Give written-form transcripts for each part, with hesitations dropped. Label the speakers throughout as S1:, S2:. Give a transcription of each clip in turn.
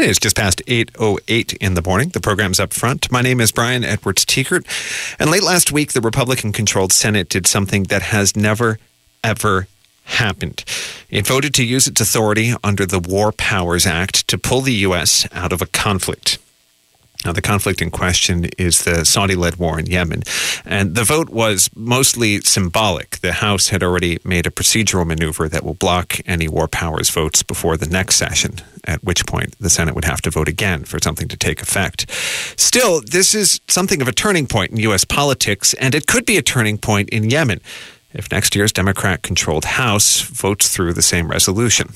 S1: is just past 8:08 in the morning. The program's up front. My name is Brian Edwards-Tiekert. And late last week, the Republican-controlled Senate did something that has never, ever happened. It voted to use its authority under the War Powers Act to pull the U.S. out of a conflict. Now, the conflict in question is the Saudi-led war in Yemen, and the vote was mostly symbolic. The House had already made a procedural maneuver that will block any war powers votes before the next session, at which point the Senate would have to vote again for something to take effect. Still, this is something of a turning point in U.S. politics, and it could be a turning point in Yemen if next year's Democrat-controlled House votes through the same resolution.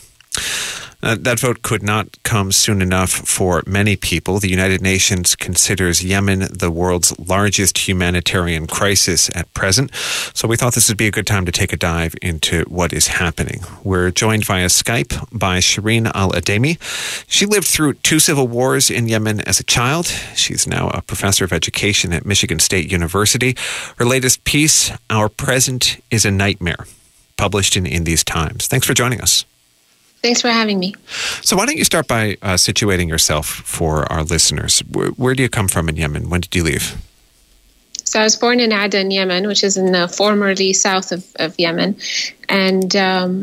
S1: That vote could not come soon enough for many people. The United Nations considers Yemen the world's largest humanitarian crisis at present. So we thought this would be a good time to take a dive into what is happening. We're joined via Skype by Shireen Al-Ademi. She lived through 2 civil wars in Yemen as a child. She's now a professor of education at Michigan State University. Her latest piece, Our Present is a Nightmare, published in these times. Thanks for joining us.
S2: Thanks for having me.
S1: So why don't you start by situating yourself for our listeners? Where do you come from in Yemen? When did you leave?
S2: So I was born in Aden, Yemen, which is in the formerly south of Yemen. And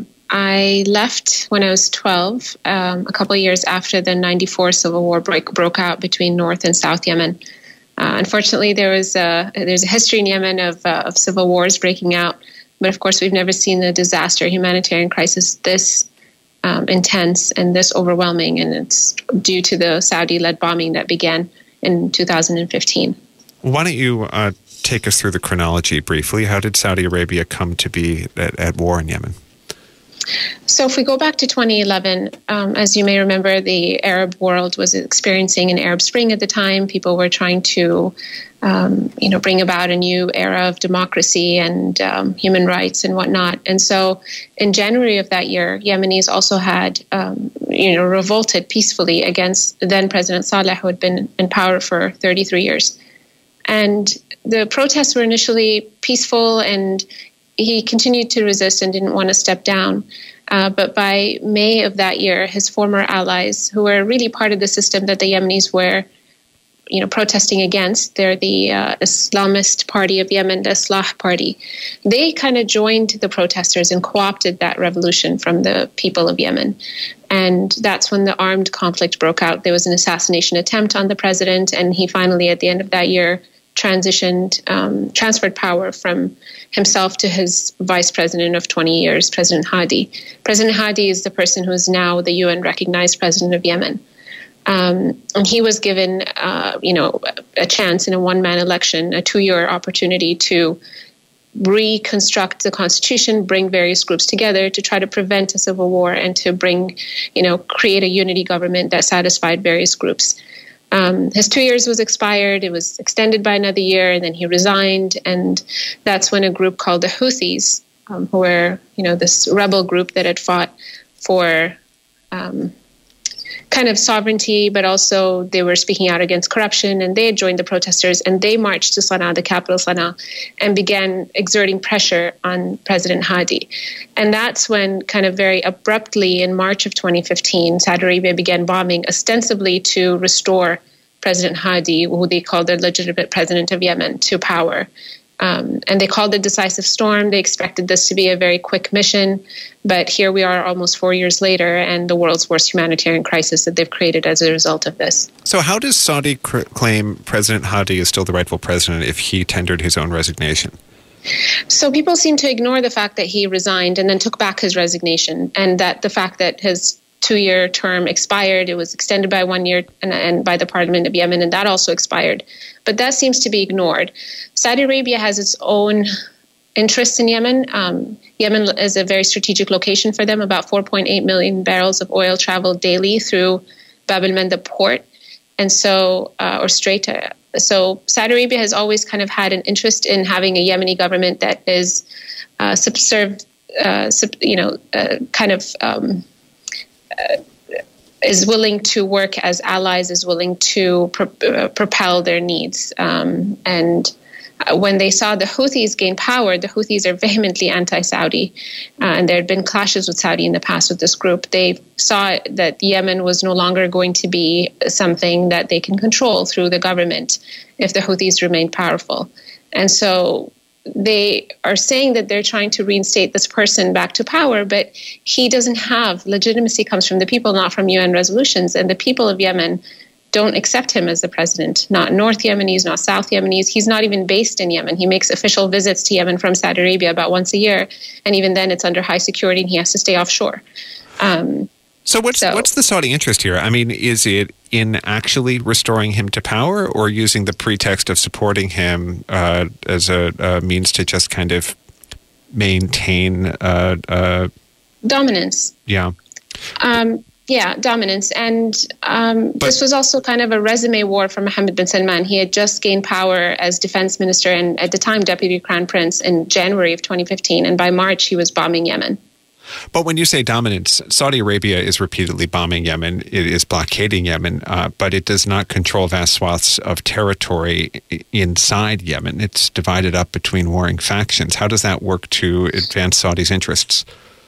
S2: I left when I was 12, a couple of years after the 94 civil war broke out between North and South Yemen. Unfortunately, there's a history in Yemen of civil wars breaking out. But of course, we've never seen the disaster, humanitarian crisis this intense and this overwhelming, and it's due to the Saudi-led bombing that began in 2015.
S1: Why don't you take us through the chronology briefly? How did Saudi Arabia come to be at war in Yemen?
S2: So if we go back to 2011, as you may remember, the Arab world was experiencing an Arab Spring at the time. People were trying to bring about a new era of democracy and human rights and whatnot. And so in January of that year, Yemenis also had, revolted peacefully against then President Saleh, who had been in power for 33 years. And the protests were initially peaceful, and he continued to resist and didn't want to step down. But by May of that year, his former allies, who were really part of the system that the Yemenis were protesting against, they're the Islamist party of Yemen, the Islah party. They kind of joined the protesters and co-opted that revolution from the people of Yemen. And that's when the armed conflict broke out. There was an assassination attempt on the president, and he finally, at the end of that year, transferred power from himself to his vice president of 20 years, President Hadi. President Hadi is the person who is now the UN-recognized president of Yemen. And he was given, a chance in a one-man election, a 2-year opportunity to reconstruct the constitution, bring various groups together to try to prevent a civil war and to create a unity government that satisfied various groups. His 2 years was expired. It was extended by another year, and then he resigned. And that's when a group called the Houthis, who were, this rebel group that had fought for kind of sovereignty, but also they were speaking out against corruption, and they had joined the protesters, and they marched to Sana'a, the capital Sana'a, and began exerting pressure on President Hadi. And that's when kind of very abruptly in March of 2015, Saudi Arabia began bombing ostensibly to restore President Hadi, who they called the legitimate president of Yemen, to power. And they called it Decisive Storm. They expected this to be a very quick mission. But here we are almost 4 years later, and the world's worst humanitarian crisis that they've created as a result of this.
S1: So how does Saudi claim President Hadi is still the rightful president if he tendered his own resignation?
S2: So people seem to ignore the fact that he resigned and then took back his resignation, and that the fact that his 2-year term expired, it was extended by 1 year and by the Parliament of Yemen, and that also expired. But that seems to be ignored. Saudi Arabia has its own interests in Yemen. Yemen is a very strategic location for them. About 4.8 million barrels of oil travel daily through Bab el-Mandeb port, and so So Saudi Arabia has always kind of had an interest in having a Yemeni government that is is willing to work as allies, is willing to propel their needs. And when they saw the Houthis gain power, the Houthis are vehemently anti-Saudi, and there had been clashes with Saudi in the past with this group. They saw that Yemen was no longer going to be something that they can control through the government if the Houthis remained powerful. And so they are saying that they're trying to reinstate this person back to power, but he doesn't have legitimacy, comes from the people, not from UN resolutions. And the people of Yemen don't accept him as the president, not North Yemenis, not South Yemenis. He's not even based in Yemen. He makes official visits to Yemen from Saudi Arabia about once a year. And even then it's under high security and he has to stay offshore.
S1: So what's the Saudi interest here? I mean, is it in actually restoring him to power or using the pretext of supporting him as a means to just kind of maintain
S2: dominance?
S1: Yeah.
S2: Dominance. And this was also kind of a resume war for Mohammed bin Salman. He had just gained power as defense minister and at the time deputy crown prince in January of 2015. And by March, he was bombing Yemen.
S1: But when you say dominance, Saudi Arabia is repeatedly bombing Yemen. It is blockading Yemen, but it does not control vast swaths of territory inside Yemen. It's divided up between warring factions. How does that work to advance Saudi's interests?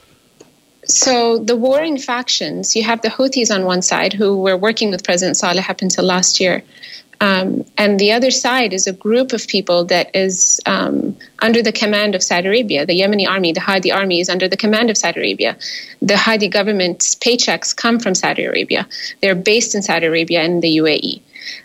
S2: So the warring factions, you have the Houthis on one side who were working with President Saleh up until last year. And the other side is a group of people that is under the command of Saudi Arabia. The Yemeni army, the Hadi army, is under the command of Saudi Arabia. The Hadi government's paychecks come from Saudi Arabia. They're based in Saudi Arabia and the UAE.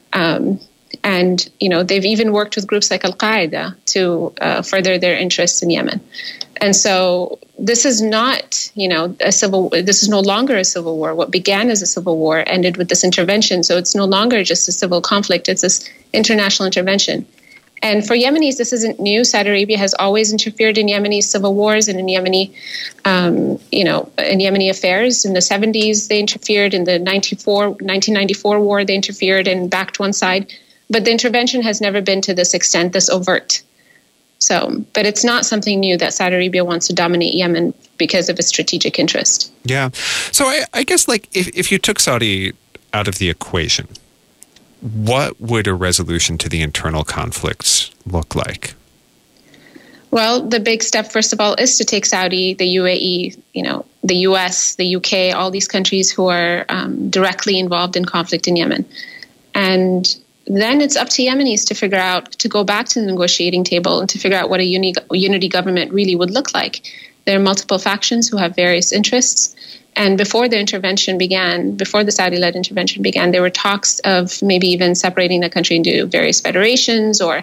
S2: And, they've even worked with groups like Al-Qaeda to further their interests in Yemen. And so this is not, this is no longer a civil war. What began as a civil war ended with this intervention. So it's no longer just a civil conflict. It's this international intervention. And for Yemenis, this isn't new. Saudi Arabia has always interfered in Yemeni civil wars and in Yemeni, in Yemeni affairs. In the 70s, they interfered. In the 1994 war, they interfered and backed one side. But the intervention has never been to this extent, this overt. But it's not something new that Saudi Arabia wants to dominate Yemen because of its strategic interest.
S1: Yeah. So I guess if you took Saudi out of the equation, what would a resolution to the internal conflicts look like?
S2: Well, the big step, first of all, is to take Saudi, the UAE, the US, the UK, all these countries who are directly involved in conflict in Yemen. And then it's up to Yemenis to figure out, to go back to the negotiating table and to figure out what a unity government really would look like. There are multiple factions who have various interests. And before the intervention began, before the Saudi-led intervention began, there were talks of maybe even separating the country into various federations or,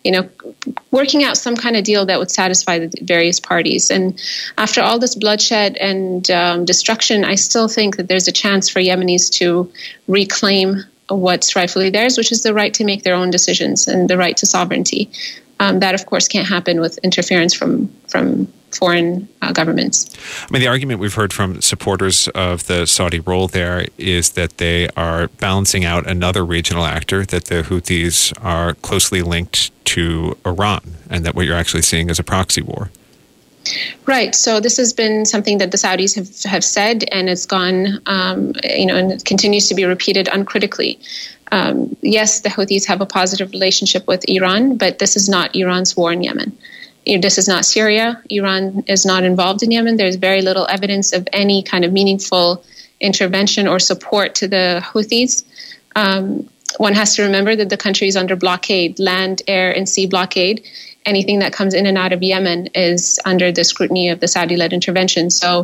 S2: working out some kind of deal that would satisfy the various parties. And after all this bloodshed and destruction, I still think that there's a chance for Yemenis to reclaim what's rightfully theirs, which is the right to make their own decisions and the right to sovereignty. That, of course, can't happen with interference from foreign governments.
S1: I mean, the argument we've heard from supporters of the Saudi role there is that they are balancing out another regional actor, that the Houthis are closely linked to Iran, and that what you're actually seeing is a proxy war.
S2: Right. So this has been something that the Saudis have said, and it's gone, and it continues to be repeated uncritically. Yes, the Houthis have a positive relationship with Iran, but this is not Iran's war in Yemen. This is not Syria. Iran is not involved in Yemen. There's very little evidence of any kind of meaningful intervention or support to the Houthis. One has to remember that the country is under blockade, land, air, and sea blockade. Anything that comes in and out of Yemen is under the scrutiny of the Saudi-led intervention. So,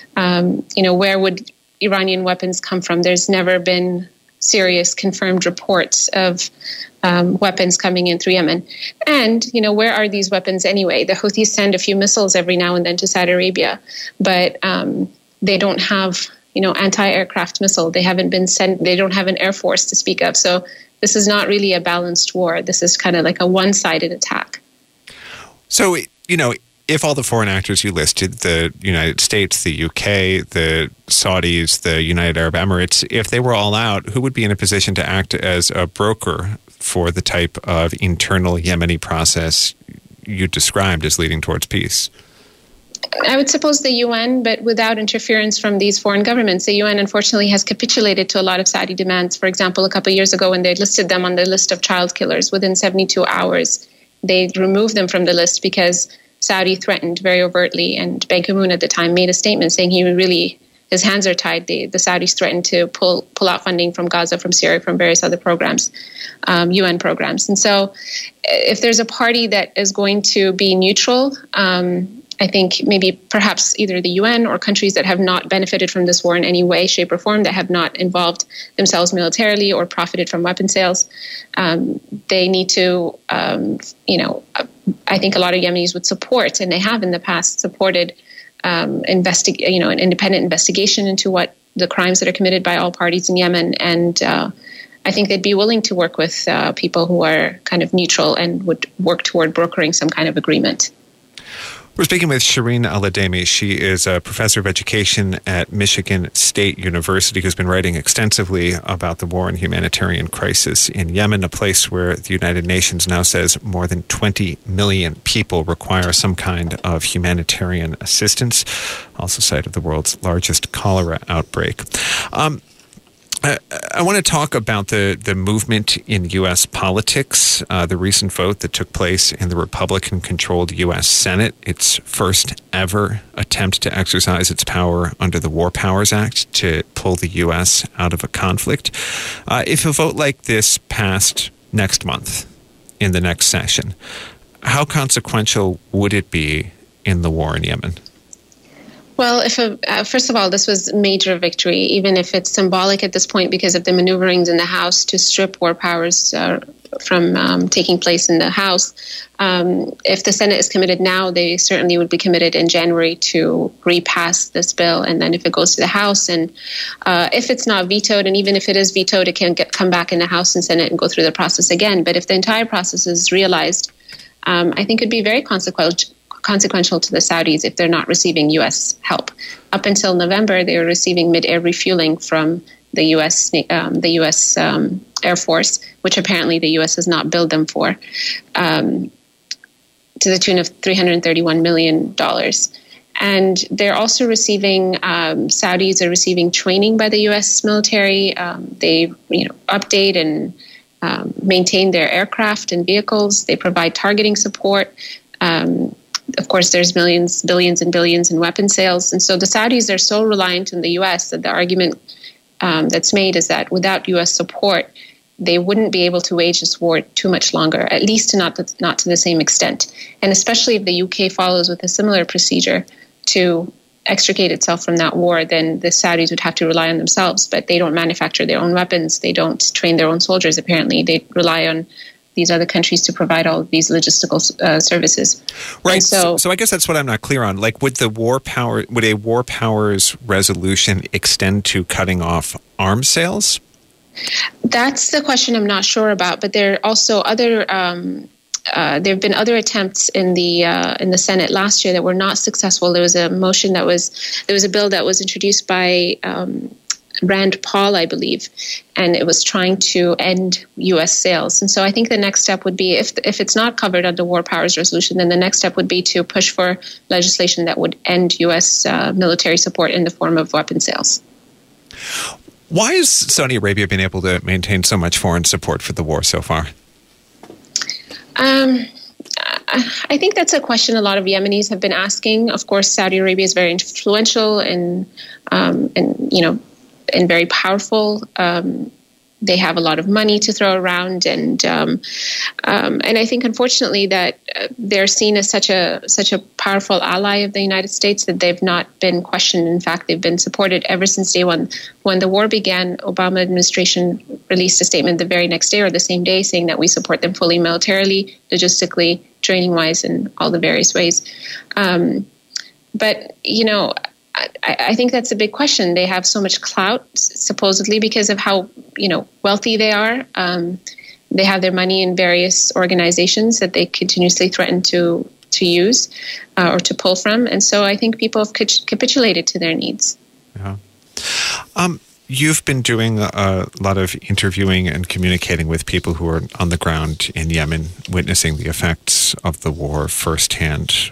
S2: where would Iranian weapons come from? There's never been serious confirmed reports of weapons coming in through Yemen. And, where are these weapons anyway? The Houthis send a few missiles every now and then to Saudi Arabia, but they don't have, anti-aircraft missile. They haven't been sent. They don't have an air force to speak of. So this is not really a balanced war. This is kind of like a one-sided attack.
S1: So, if all the foreign actors you listed, the United States, the UK, the Saudis, the United Arab Emirates, if they were all out, who would be in a position to act as a broker for the type of internal Yemeni process you described as leading towards peace?
S2: I would suppose the UN, but without interference from these foreign governments. The UN, unfortunately, has capitulated to a lot of Saudi demands. For example, a couple of years ago when they listed them on the list of child killers, within 72 hours, they removed them from the list because Saudi threatened very overtly, and Ban Ki-moon at the time made a statement saying his hands are tied. The Saudis threatened to pull out funding from Gaza, from Syria, from various other programs, UN programs. And so if there's a party that is going to be neutral, I think maybe perhaps either the UN or countries that have not benefited from this war in any way, shape, or form, that have not involved themselves militarily or profited from weapon sales, they need to, I think a lot of Yemenis would support, and they have in the past supported, an independent investigation into what the crimes that are committed by all parties in Yemen. And I think they'd be willing to work with people who are kind of neutral and would work toward brokering some kind of agreement.
S1: We're speaking with Shireen Al-Ademi. She is a professor of education at Michigan State University who's been writing extensively about the war and humanitarian crisis in Yemen, a place where the United Nations now says more than 20 million people require some kind of humanitarian assistance. Also site of the world's largest cholera outbreak. I want to talk about the movement in U.S. politics, the recent vote that took place in the Republican-controlled U.S. Senate, its first ever attempt to exercise its power under the War Powers Act to pull the U.S. out of a conflict. If a vote like this passed next month in the next session, how consequential would it be in the war in Yemen?
S2: Well, first of all, this was a major victory, even if it's symbolic at this point because of the maneuverings in the House to strip war powers from taking place in the House. If the Senate is committed now, they certainly would be committed in January to repass this bill. And then if it goes to the House, and if it's not vetoed, and even if it is vetoed, it can come back in the House and Senate and go through the process again. But if the entire process is realized, I think it'd be very consequential to the Saudis if they're not receiving U.S. help. Up until November, they were receiving mid-air refueling from the U.S. Air Force, which apparently the U.S. has not billed them for, to the tune of $331 million. And they're also receiving, Saudis are receiving training by the U.S. military. They update and maintain their aircraft and vehicles. They provide targeting support. Of course, there's billions and billions in weapon sales. And so the Saudis are so reliant on the U.S. that the argument that's made is that without U.S. support, they wouldn't be able to wage this war too much longer, at least not to the same extent. And especially if the UK follows with a similar procedure to extricate itself from that war, then the Saudis would have to rely on themselves. But they don't manufacture their own weapons. They don't train their own soldiers, apparently. They rely on these other countries to provide all of these logistical services.
S1: Right. So I guess that's what I'm not clear on. Like, would a war powers resolution extend to cutting off arms sales?
S2: That's the question I'm not sure about. But there are also other. There have been other attempts in the Senate last year that were not successful. There was a motion there was a bill that was introduced by Rand Paul, I believe, and it was trying to end U.S. sales. And so I think the next step would be, if it's not covered under War Powers Resolution, then the next step would be to push for legislation that would end U.S. Military support in the form of weapon sales.
S1: Why has Saudi Arabia been able to maintain so much foreign support for the war so far?
S2: I think that's a question a lot of Yemenis have been asking. Of course, Saudi Arabia is very influential and very powerful. They have a lot of money to throw around, and I think, unfortunately, that they're seen as such a powerful ally of the United States that they've not been questioned. In fact, they've been supported ever since day one. When the war began, Obama administration released a statement the very next day or the same day saying that we support them fully militarily, logistically, training-wise, in all the various ways. But I think that's a big question. They have so much clout, supposedly, because of how wealthy they are. They have their money in various organizations that they continuously threaten to use or to pull from, and so I think people have capitulated to their needs.
S1: Yeah. You've been doing a lot of interviewing and communicating with people who are on the ground in Yemen, witnessing the effects of the war firsthand.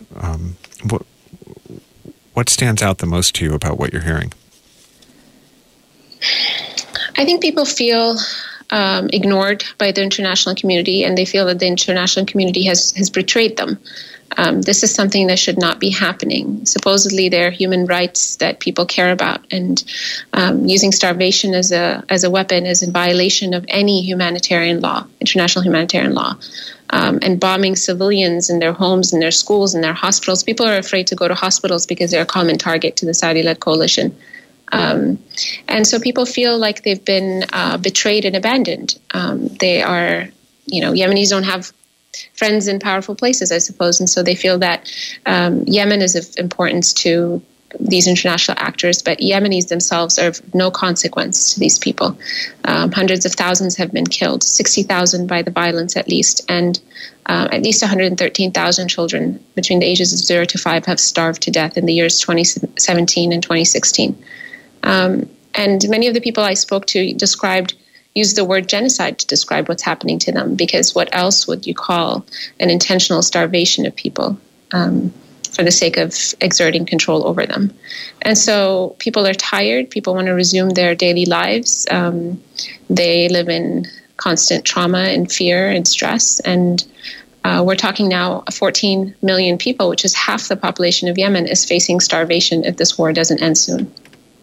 S1: What stands out the most to you about what you're hearing?
S2: I think people feel ignored by the international community, and they feel that the international community has betrayed them. This is something that should not be happening. Supposedly, they're human rights that people care about, and using starvation as a weapon is in violation of any humanitarian law, international humanitarian law. And bombing civilians in their homes, in their schools, in their hospitals. People are afraid to go to hospitals because they're a common target to the Saudi-led coalition. And so people feel like they've been betrayed and abandoned. They are, Yemenis don't have friends in powerful places, I suppose. And so they feel that Yemen is of importance to these international actors, but Yemenis themselves are of no consequence to these people. Hundreds of thousands have been killed, 60,000 by the violence at least, and at least 113,000 children between the ages of 0 to 5 have starved to death in the years 2017 and 2016. And many of the people I spoke to used the word genocide to describe what's happening to them, because what else would you call an intentional starvation of people for the sake of exerting control over them? And so people are tired. People want to resume their daily lives. They live in constant trauma and fear and stress. And we're talking now 14 million people, which is half the population of Yemen, is facing starvation if this war doesn't end soon.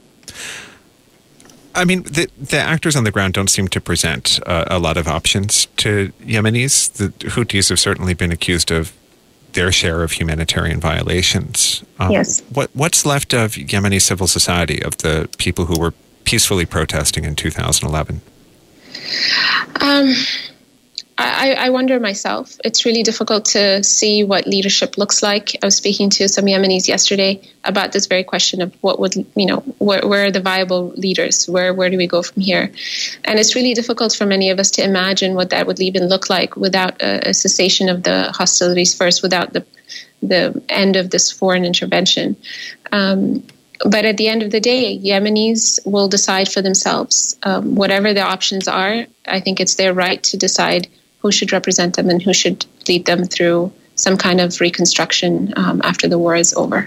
S1: I mean, the actors on the ground don't seem to present a lot of options to Yemenis. The Houthis have certainly been accused of their share of humanitarian violations.
S2: Yes.
S1: What's left of Yemeni civil society, of the people who were peacefully protesting in 2011?
S2: I wonder myself. It's really difficult to see what leadership looks like. I was speaking to some Yemenis yesterday about this very question of what would, where are the viable leaders? Where do we go from here? And it's really difficult for many of us to imagine what that would even look like without a cessation of the hostilities first, without the end of this foreign intervention. But at the end of the day, Yemenis will decide for themselves. Whatever the options are, I think it's their right to decide who should represent them and who should lead them through some kind of reconstruction after the war is over.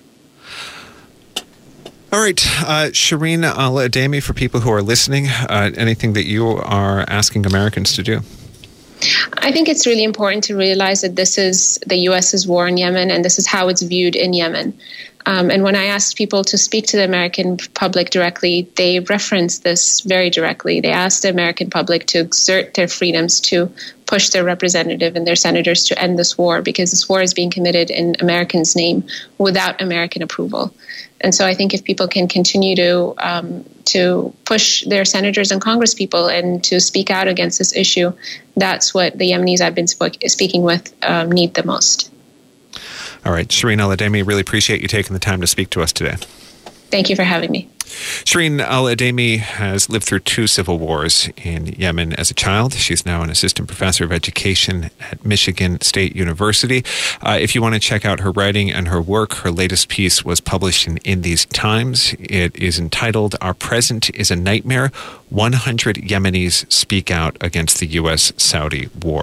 S1: All right. Shireen Al-Ademi, for people who are listening, anything that you are asking Americans to do?
S2: I think it's really important to realize that this is the U.S.'s war in Yemen, and this is how it's viewed in Yemen. And when I asked people to speak to the American public directly, they referenced this very directly. They asked the American public to exert their freedoms to push their representative and their senators to end this war, because this war is being committed in Americans' name without American approval. And so I think if people can continue to push their senators and congresspeople and to speak out against this issue, that's what the Yemenis I've been speaking with need the most.
S1: All right. Shireen Al-Ademi, really appreciate you taking the time to speak to us today.
S2: Thank you for having me.
S1: Shireen Al-Ademi has lived through 2 civil wars in Yemen as a child. She's now an assistant professor of education at Michigan State University. If you want to check out her writing and her work, her latest piece was published in These Times. It is entitled, "Our Present is a Nightmare. 100 Yemenis Speak Out Against the U.S.-Saudi War."